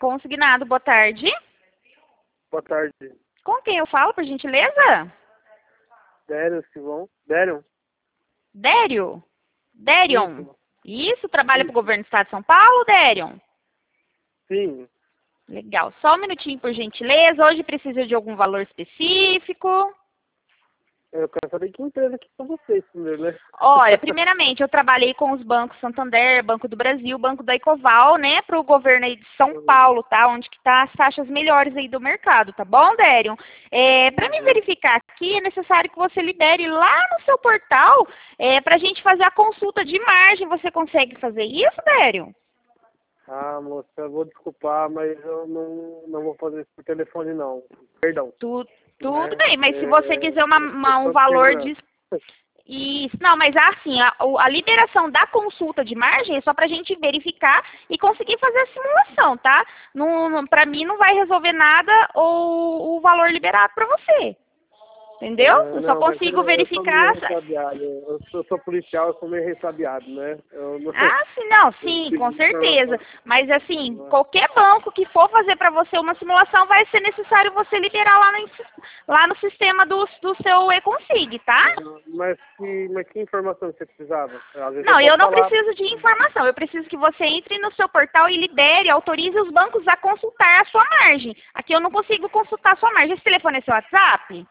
Consignado, boa tarde. Boa tarde. Com quem eu falo, por gentileza? Dério, Silvão. Dério? Dério? Dérion? Isso, trabalha Isso. para o governo do estado de São Paulo, Dérion? Sim. Legal. Só um minutinho, por gentileza. Hoje precisa de algum valor específico? Eu quero saber que empresa que são vocês primeiro, né? Olha, primeiramente, eu trabalhei com os bancos Santander, Banco do Brasil, Banco da Ecoval, né, para o governo aí de São Paulo, tá? Onde que tá as taxas melhores aí do mercado, tá bom, Dérion? Para me verificar aqui, é necessário que você libere lá no seu portal para a gente fazer a consulta de margem. Você consegue fazer isso, Dérion? Ah, moça, eu vou desculpar, mas eu não vou fazer isso por telefone, não. Perdão. Tudo bem, mas se você quiser um valor de... Isso, não, mas assim, a liberação da consulta de margem é só para a gente verificar e conseguir fazer a simulação, tá? Para mim não vai resolver nada ou o valor liberado para você. Entendeu? Eu só consigo verificar... Eu sou policial, eu sou meio ressabiado, né? Ah, sim, não, sim, com certeza. Mas assim, qualquer banco que for fazer para você uma simulação, vai ser necessário você liberar lá no sistema do seu e-consig, tá? Mas que informação você precisava? Não, eu não preciso de informação. Eu preciso que você entre no seu portal e libere, autorize os bancos a consultar a sua margem. Aqui eu não consigo consultar a sua margem. Esse telefone é seu WhatsApp?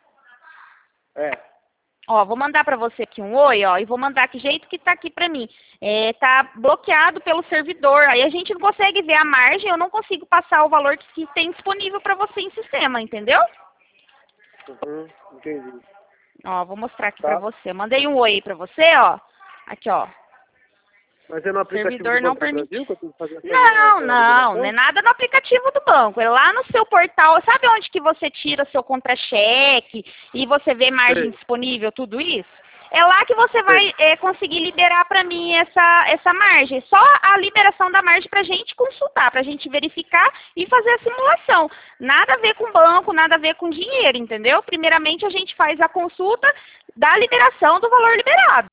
Ó, vou mandar para você aqui um oi, ó, e vou mandar que jeito que tá aqui para mim. Tá bloqueado pelo servidor, aí a gente não consegue ver a margem, eu não consigo passar o valor que tem disponível para você em sistema, entendeu? Entendi. Ó, vou mostrar aqui para você. Eu mandei um oi para você, ó. Aqui, ó. Mas é no aplicativo do Banco do Brasil que eu tenho que fazer Não é nada no aplicativo do banco. É lá no seu portal. Sabe onde que você tira seu contra-cheque e você vê margem disponível, tudo isso? É lá que você vai conseguir liberar para mim essa margem. Só a liberação da margem para a gente consultar, para a gente verificar e fazer a simulação. Nada a ver com banco, nada a ver com dinheiro, entendeu? Primeiramente a gente faz a consulta da liberação do valor liberado.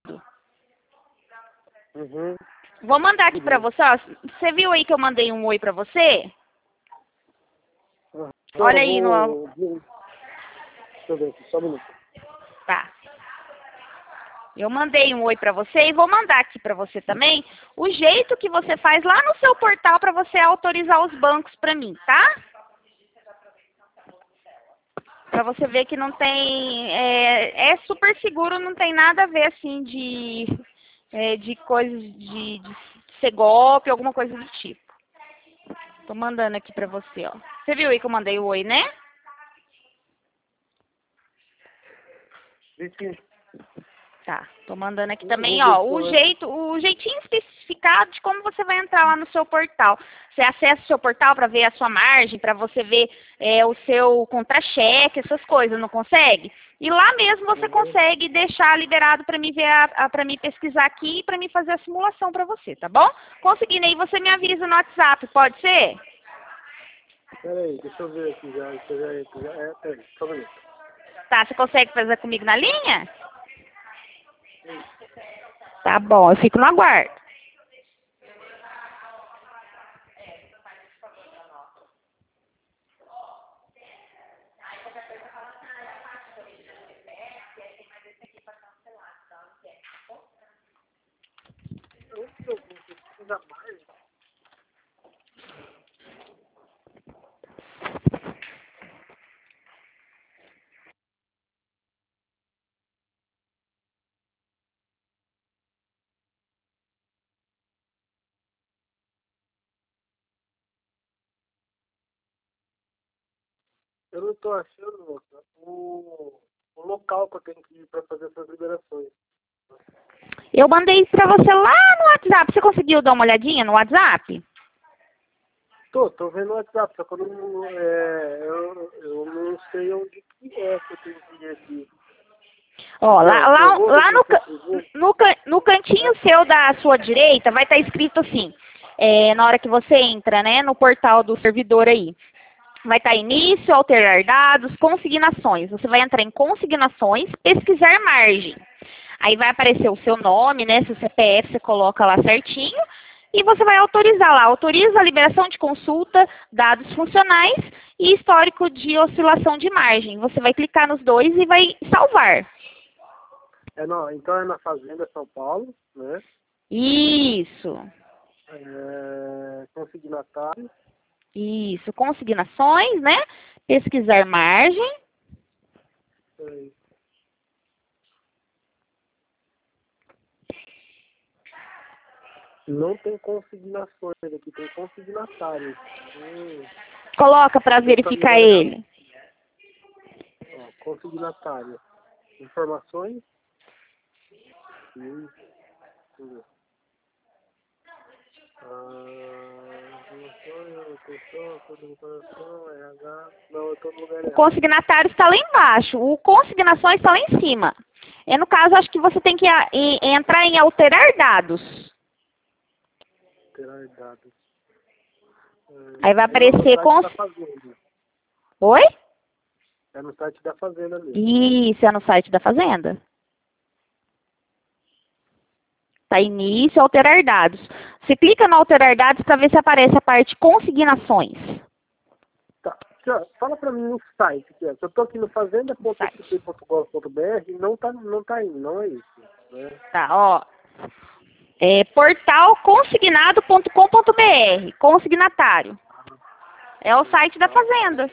Vou mandar aqui pra você, ó. Você viu aí que eu mandei um oi pra você? Olha aí no... Deixa eu ver aqui, só um minuto. Tá. Eu mandei um oi pra você e vou mandar aqui pra você também o jeito que você faz lá no seu portal pra você autorizar os bancos pra mim, tá? Pra você ver que não tem... É super seguro, não tem nada a ver assim de coisas de ser golpe, alguma coisa do tipo. Tô mandando aqui pra você, ó. Você viu aí que eu mandei o oi, né? Sim. Tá, tô mandando aqui também, ó, o jeitinho especificado de como você vai entrar lá no seu portal. Você acessa o seu portal para ver a sua margem, para você ver o seu contra-cheque, essas coisas, não consegue? E lá mesmo você consegue deixar liberado para mim ver, para mim pesquisar aqui e para mim fazer a simulação para você, tá bom? Conseguindo aí, você me avisa no WhatsApp, pode ser? Peraí, deixa eu ver aqui já. Peraí, só um minuto. Tá, você consegue fazer comigo na linha? Tá bom, eu fico no aguardo. Eu não tô achando, moça, o local que eu tenho que ir para fazer essas liberações. Eu mandei pra você lá no WhatsApp. Você conseguiu dar uma olhadinha no WhatsApp? Tô vendo o WhatsApp, só que eu não sei onde que é que eu tenho que ir aqui. Ó, no cantinho seu da sua direita vai estar escrito assim, na hora que você entra, né, no portal do servidor aí. Vai estar início, alterar dados, consignações. Você vai entrar em consignações, pesquisar margem. Aí vai aparecer o seu nome, né, seu CPF, você coloca lá certinho. e você vai autorizar lá. Autoriza a liberação de consulta, dados funcionais e histórico de oscilação de margem. Você vai clicar nos dois e vai salvar. Então é na Fazenda São Paulo, né? Isso. Consignatário. Isso. Consignações, né? Pesquisar margem. Peraí. Não tem consignações aqui, tem consignatários. Coloca para verificar ele. Consignatário. Informações. Não, eu tô no lugar errado. O consignatário está lá embaixo. O consignações está lá em cima. No caso, acho que você tem que entrar em alterar dados. Alterar dados. Aí vai aparecer Oi? É no site da Fazenda mesmo. Isso, é no site da Fazenda. Tá, início, alterar dados. Você clica no alterar dados para ver se aparece a parte consignações. Tá. Fala para mim no site. Eu estou aqui no fazenda.fp.gov.br e não tá indo, não é isso. Né? Tá, ó. Portal consignado.com.br. Consignatário. É o site da Fazenda.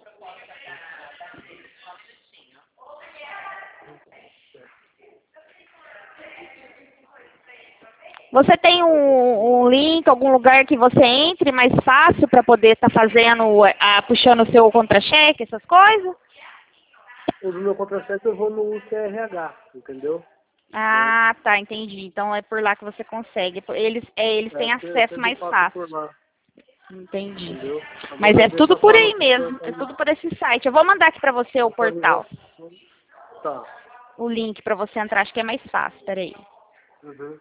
Você tem um link, algum lugar que você entre mais fácil para poder estar fazendo, puxando o seu contra-cheque, essas coisas? O do meu contra-cheque eu vou no UCRH, entendeu? Ah, tá, entendi. Então é por lá que você consegue. Eles têm acesso mais fácil. Entendi. Entendeu? Mas é tudo por aí mesmo, é tudo por esse site. Eu vou mandar aqui para você o portal. Tá. O link para você entrar, acho que é mais fácil, peraí. Uhum.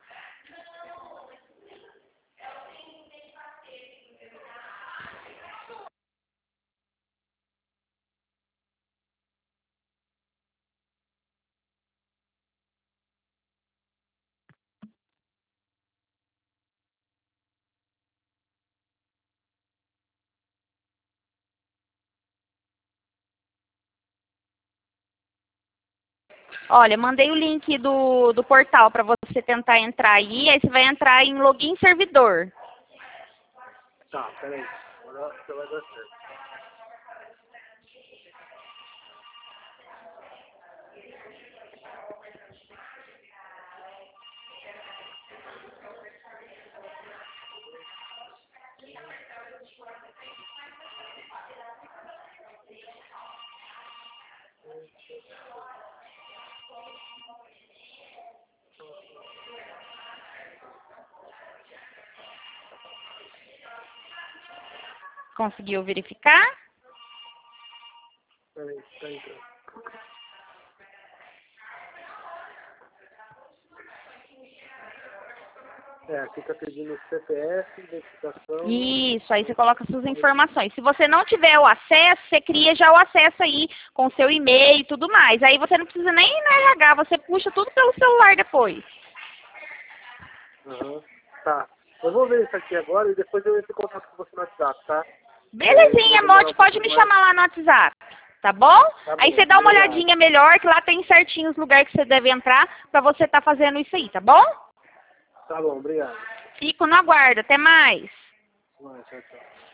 Olha, mandei o link do portal para você tentar entrar aí você vai entrar em login servidor. Tá, peraí. Agora você vai dar certo. Conseguiu verificar? Peraí, tá entrando. Aqui tá pedindo CPF, identificação. Isso, aí você coloca suas informações. Se você não tiver o acesso, você cria já o acesso aí com seu e-mail e tudo mais. Aí você não precisa nem ir no RH, você puxa tudo pelo celular depois. Uhum. Tá. Eu vou ver isso aqui agora e depois eu entro em contato com você no WhatsApp, tá? Belezinha, Mote, pode me chamar lá no WhatsApp, tá bom? Tá bom, Aí você dá uma obrigado. olhadinha melhor, que lá tem certinho os lugares que você deve entrar pra você estar fazendo isso aí, tá bom? Tá bom, obrigado. Fico no aguardo, até mais. Tchau, tchau.